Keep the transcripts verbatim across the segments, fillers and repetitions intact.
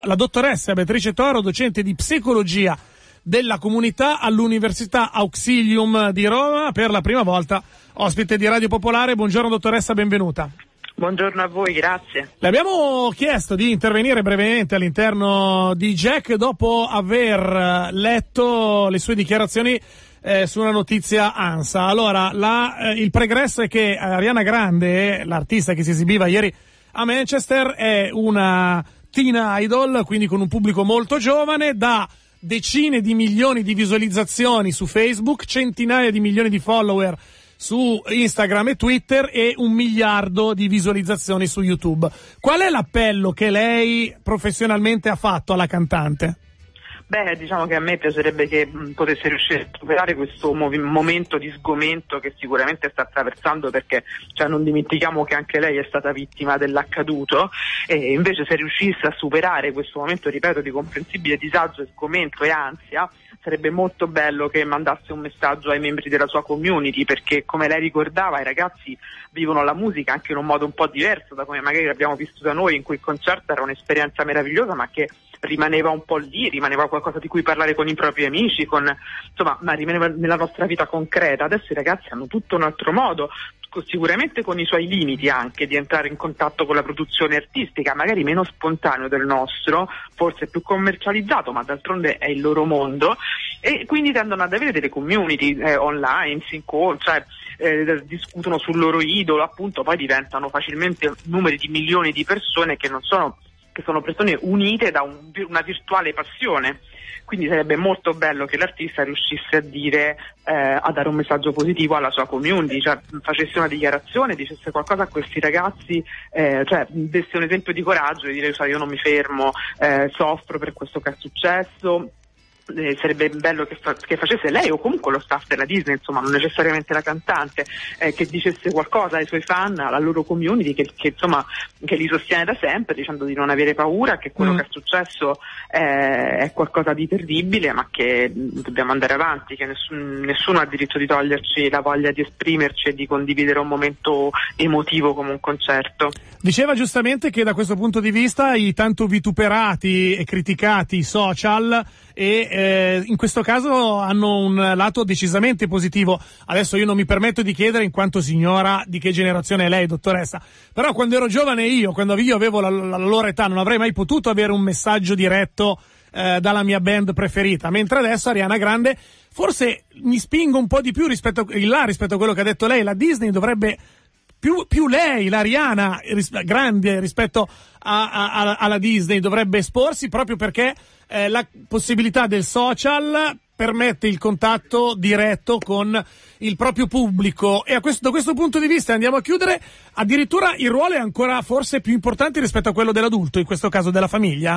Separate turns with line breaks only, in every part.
la dottoressa Beatrice Toro, docente di psicologia della comunità all'Università Auxilium di Roma, per la prima volta ospite di Radio Popolare. Buongiorno dottoressa, benvenuta.
Buongiorno a voi, grazie.
Le abbiamo chiesto di intervenire brevemente all'interno di Jack dopo aver letto le sue dichiarazioni eh, su una notizia ANSA. Allora, la, eh, il pregresso è che Ariana Grande, l'artista che si esibiva ieri a Manchester, è una teen idol, quindi con un pubblico molto giovane, da decine di milioni di visualizzazioni su Facebook, centinaia di milioni di follower su Instagram e Twitter e un miliardo di visualizzazioni su YouTube. Qual è l'appello che lei professionalmente ha fatto alla cantante?
Beh, diciamo che a me piacerebbe che mh, potesse riuscire a superare questo mov- momento di sgomento che sicuramente sta attraversando, perché cioè, non dimentichiamo che anche lei è stata vittima dell'accaduto, e invece se riuscisse a superare questo momento, ripeto, di comprensibile disagio, sgomento e ansia, sarebbe molto bello che mandasse un messaggio ai membri della sua community, perché come lei ricordava i ragazzi vivono la musica anche in un modo un po' diverso da come magari l'abbiamo visto da noi, in cui il concerto era un'esperienza meravigliosa ma che rimaneva un po' lì, rimaneva qualcosa di cui parlare con i propri amici, con insomma, ma rimaneva nella nostra vita concreta. Adesso i ragazzi hanno tutto un altro modo, sicuramente con i suoi limiti anche, di entrare in contatto con la produzione artistica, magari meno spontaneo del nostro, forse più commercializzato, ma d'altronde è il loro mondo, e quindi tendono ad avere delle community eh, online, si incontrano, cioè, eh, discutono sul loro idolo, appunto, poi diventano facilmente numeri di milioni di persone che non sono che sono persone unite da un, una virtuale passione. Quindi sarebbe molto bello che l'artista riuscisse a dire, eh, a dare un messaggio positivo alla sua community, cioè facesse una dichiarazione, dicesse qualcosa a questi ragazzi, eh, cioè desse un esempio di coraggio e dire, cioè, io non mi fermo, eh, soffro per questo che è successo. Eh, sarebbe bello che, fa- che facesse lei, o comunque lo staff della Disney, insomma non necessariamente la cantante, eh, che dicesse qualcosa ai suoi fan, alla loro community, che, che insomma che li sostiene da sempre, dicendo di non avere paura, che quello mm. che è successo eh, è qualcosa di terribile, ma che dobbiamo andare avanti, che nessun, nessuno ha diritto di toglierci la voglia di esprimerci e di condividere un momento emotivo come un concerto.
Diceva giustamente che da questo punto di vista i tanto vituperati e criticati social e eh, in questo caso hanno un lato decisamente positivo. Adesso io non mi permetto di chiedere, in quanto signora, di che generazione è lei, dottoressa, però quando ero giovane io, quando io avevo la, la loro età, non avrei mai potuto avere un messaggio diretto eh, dalla mia band preferita, mentre adesso Ariana Grande, forse mi spingo un po' di più rispetto a, là, rispetto a quello che ha detto lei, la Disney dovrebbe Più, più lei, l'Ariana ris- grande rispetto a, a, a, alla Disney, dovrebbe esporsi, proprio perché eh, la possibilità del social permette il contatto diretto con il proprio pubblico, e a questo, da questo punto di vista, andiamo a chiudere, addirittura il ruolo è ancora forse più importante rispetto a quello dell'adulto, in questo caso della famiglia?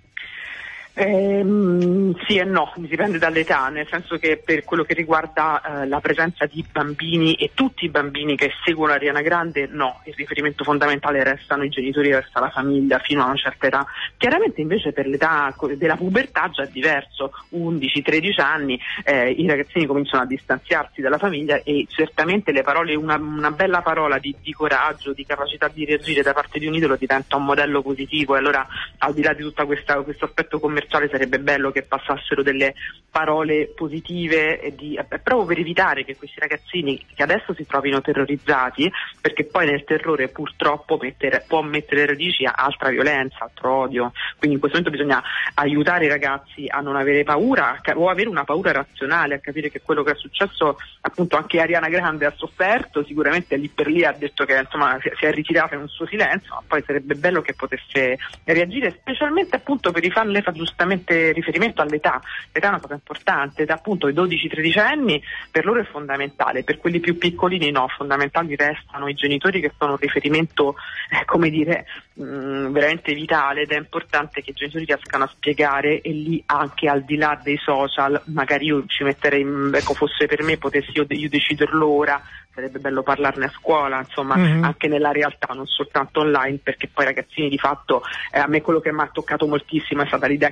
Eh, sì e no, dipende dall'età, nel senso che per quello che riguarda eh, la presenza di bambini e tutti i bambini che seguono Ariana Grande, no, il riferimento fondamentale restano i genitori, resta la famiglia fino a una certa età. Chiaramente invece per l'età della pubertà già è diverso, undici tredici anni, eh, i ragazzini cominciano a distanziarsi dalla famiglia, e certamente le parole, una, una bella parola di, di coraggio, di capacità di reagire da parte di un idolo diventa un modello positivo, e allora al di là di tutto questo aspetto commerciale sarebbe bello che passassero delle parole positive, e di, eh, proprio per evitare che questi ragazzini che adesso si trovino terrorizzati, perché poi nel terrore purtroppo mettere, può mettere radici a altra violenza, altro odio. Quindi in questo momento bisogna aiutare i ragazzi a non avere paura, a, o avere una paura razionale, a capire che quello che è successo, appunto anche Ariana Grande ha sofferto, sicuramente lì per lì ha detto che insomma si, si è ritirata in un suo silenzio, ma poi sarebbe bello che potesse reagire, specialmente appunto per i fan. Le fa giustamente riferimento all'età, l'età è una cosa importante, da appunto i dodici tredici anni per loro è fondamentale, per quelli più piccolini no, fondamentali restano i genitori, che sono un riferimento, eh, come dire, mh, veramente vitale, ed è importante che i genitori riescano a spiegare, e lì anche al di là dei social, magari io ci metterei, ecco, fosse per me, potessi io, io deciderlo ora, sarebbe bello parlarne a scuola, insomma, mm-hmm. anche nella realtà, non soltanto online, perché poi ragazzini di fatto, eh, a me quello che mi ha toccato moltissimo è stata l'idea che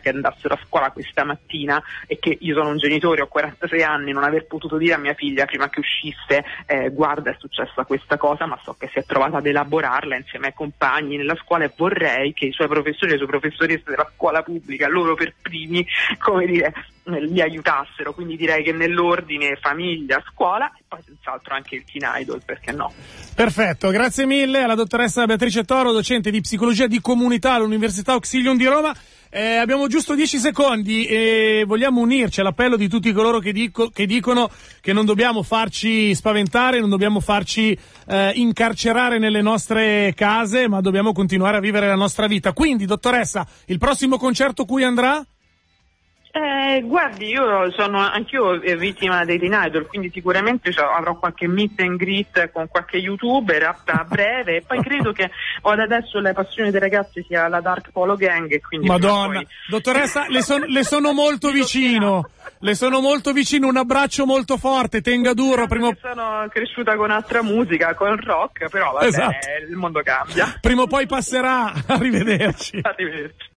che andassero a scuola questa mattina e che io sono un genitore, ho quarantasei anni, non aver potuto dire a mia figlia prima che uscisse eh, guarda è successa questa cosa, ma so che si è trovata ad elaborarla insieme ai compagni nella scuola e vorrei che i suoi professori e le sue professoresse della scuola pubblica, loro per primi, come dire, li aiutassero, quindi direi che nell'ordine famiglia, scuola e poi senz'altro anche il Teen Idol, perché no?
Perfetto, grazie mille alla dottoressa Beatrice Toro, docente di psicologia di comunità all'Università Auxilium di Roma. Eh, abbiamo giusto dieci secondi e vogliamo unirci all'appello di tutti coloro che, dico, che dicono che non dobbiamo farci spaventare, non dobbiamo farci eh, incarcerare nelle nostre case, ma dobbiamo continuare a vivere la nostra vita. Quindi, dottoressa, il prossimo concerto cui andrà?
Eh, guardi, io sono anch'io vittima dei Teen Idol, quindi sicuramente avrò qualche meet and greet con qualche youtuber a, a breve, e poi credo che ho ad adesso le passioni dei ragazzi sia la Dark Polo Gang, e quindi
Madonna,
poi...
dottoressa, le, son, le sono molto vicino, le sono molto vicino, un abbraccio molto forte, tenga duro. Prima...
Sono cresciuta con altra musica, con il rock, però vabbè, esatto. Il mondo cambia.
Prima o poi passerà, arrivederci.
Arrivederci.